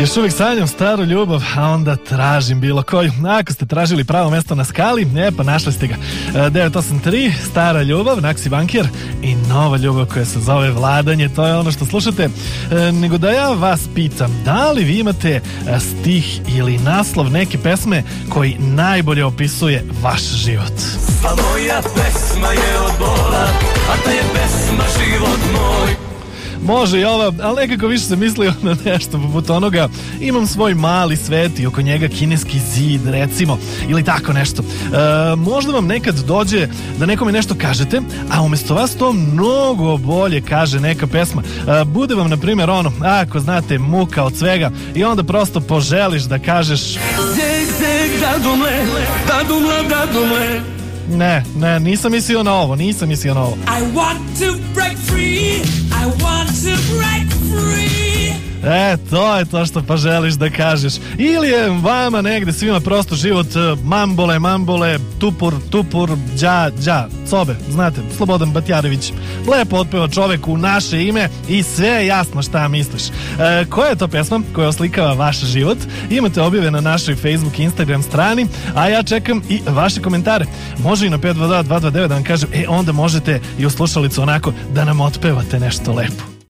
Još uvijek sanjam staru ljubav, a onda tražim bilo koju. Ako ste tražili pravo mesto na skali, pa našli ste ga. 983, stara ljubav, Naksi Bankir i nova ljubav koja se zove Vladanje. To je ono što slušate. Nego da ja vas pitam, da li vi imate stih ili naslov neke pesme koji najbolje opisuje vaš život? Sva moja pesma je od bola, a ta je pesma život moj. Može i ova, ali nekako više sam mislio na nešto poput onoga, imam svoj mali svet i oko njega kineski zid, recimo, ili tako nešto. Možda vam nekad dođe da nekome nešto kažete, a umjesto vas to mnogo bolje kaže neka pesma. Bude vam, na primjer, ono, ako znate, muka od svega i onda prosto poželiš da kažeš Ne, nisam mislio na ovo, I want to break free, I want to break free. To je to što pa želiš da kažeš. Ili je vama negde svima prosto život mambole, tupur, đa, cobe, znate, Slobodan Batjarević. Lepo otpeva čovek u naše ime i sve je jasno šta misliš. Koja je to pesma koja oslikava vaš život? Imate objave na našoj Facebook i Instagram strani, a ja čekam i vaše komentare. Može i na 522-229 da vam kažem, onda možete i u slušalicu onako da nam otpevate nešto lepo.